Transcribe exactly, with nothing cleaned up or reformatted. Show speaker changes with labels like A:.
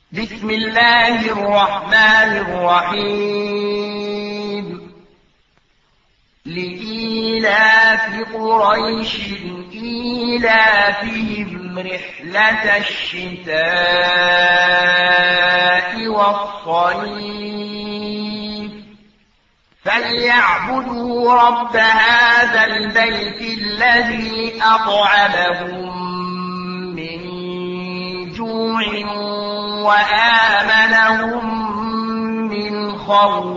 A: بسم الله الرحمن الرحيم لإيلاف قريش إيلافهم رحلة الشتاء والصيف فليعبدوا رب هذا البيت الذي أطعمهم من جوع وآمنهم من خوف